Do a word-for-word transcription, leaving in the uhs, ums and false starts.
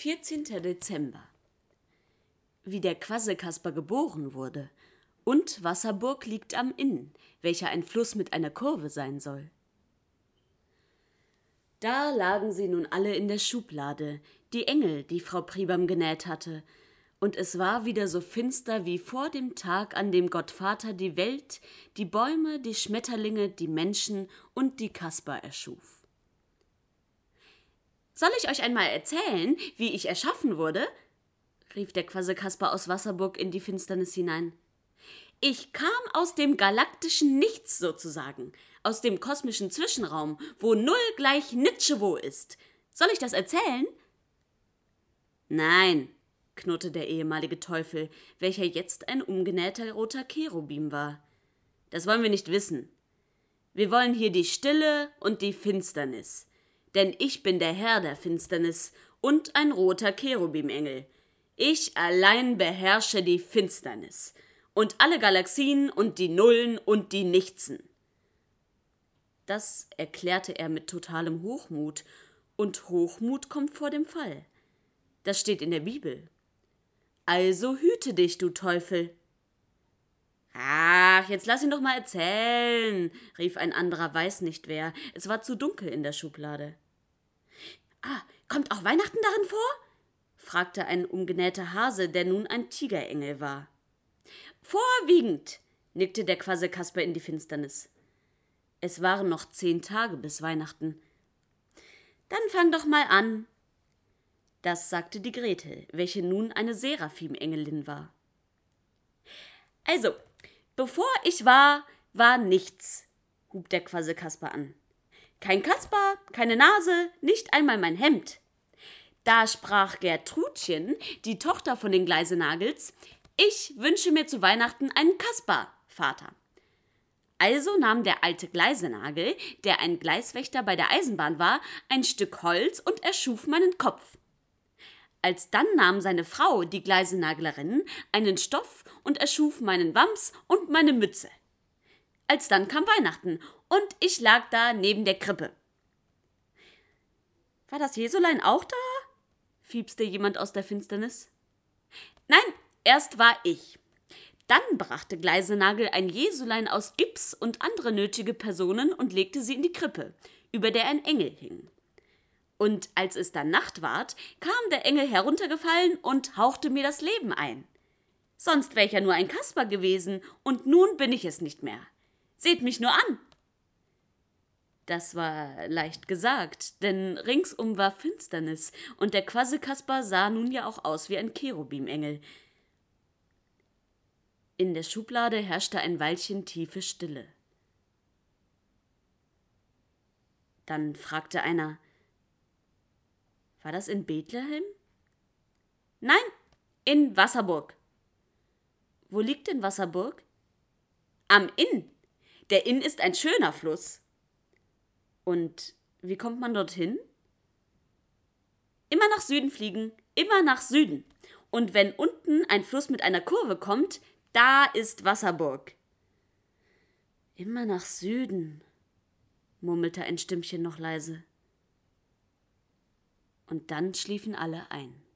vierzehnter Dezember. Wie der Quasselkasper geboren wurde und Wasserburg liegt am Inn, welcher ein Fluss mit einer Kurve sein soll. Da lagen sie nun alle in der Schublade, die Engel, die Frau Priebam genäht hatte, und es war wieder so finster wie vor dem Tag, an dem Gott Vater die Welt, die Bäume, die Schmetterlinge, die Menschen und die Kasper erschuf. »Soll ich euch einmal erzählen, wie ich erschaffen wurde?« rief der Quasselkasper aus Wasserburg in die Finsternis hinein. »Ich kam aus dem galaktischen Nichts sozusagen, aus dem kosmischen Zwischenraum, wo Null gleich Nitschewo ist. Soll ich das erzählen?« »Nein«, knurrte der ehemalige Teufel, welcher jetzt ein umgenähter roter Cherubim war. »Das wollen wir nicht wissen. Wir wollen hier die Stille und die Finsternis. Denn ich bin der Herr der Finsternis und ein roter Cherubimengel. Ich allein beherrsche die Finsternis und alle Galaxien und die Nullen und die Nichtsen.« Das erklärte er mit totalem Hochmut, und Hochmut kommt vor dem Fall. Das steht in der Bibel. Also hüte dich, du Teufel. »Ach, jetzt lass ihn doch mal erzählen«, rief ein anderer Weißnichtwer. Es war zu dunkel in der Schublade. »Ah, kommt auch Weihnachten darin vor?« fragte ein umgenähter Hase, der nun ein Tigerengel war. »Vorwiegend«, nickte der Quasselkasper in die Finsternis. Es waren noch zehn Tage bis Weihnachten. »Dann fang doch mal an«, das sagte die Gretel, welche nun eine Seraphimengelin war. »Also, bevor ich war, war nichts«, hub der Quasselkasper an. »Kein Kasper, keine Nase, nicht einmal mein Hemd. Da sprach Gertrudchen, die Tochter von den Gleisenagels, ich wünsche mir zu Weihnachten einen Kasper, Vater. Also nahm der alte Gleisenagel, der ein Gleiswächter bei der Eisenbahn war, ein Stück Holz und erschuf meinen Kopf. Alsdann nahm seine Frau, die Gleisenaglerin, einen Stoff und erschuf meinen Wams und meine Mütze. Alsdann kam Weihnachten und ich lag da neben der Krippe.« »War das Jesulein auch da?« fiepste jemand aus der Finsternis. »Nein, erst war ich. Dann brachte Gleisenagel ein Jesulein aus Gips und andere nötige Personen und legte sie in die Krippe, über der ein Engel hing. Und als es dann Nacht ward, kam der Engel heruntergefallen und hauchte mir das Leben ein. Sonst wär ich ja nur ein Kasper gewesen, und nun bin ich es nicht mehr. Seht mich nur an!« Das war leicht gesagt, denn ringsum war Finsternis, und der Quasselkasper sah nun ja auch aus wie ein Cherubimengel. In der Schublade herrschte ein Weilchen tiefe Stille. Dann fragte einer: »War das in Bethlehem?« »Nein, in Wasserburg.« »Wo liegt denn Wasserburg?« »Am Inn. Der Inn ist ein schöner Fluss.« »Und wie kommt man dorthin?« »Immer nach Süden fliegen, immer nach Süden. Und wenn unten ein Fluss mit einer Kurve kommt, da ist Wasserburg.« »Immer nach Süden«, murmelte ein Stimmchen noch leise. Und dann schliefen alle ein.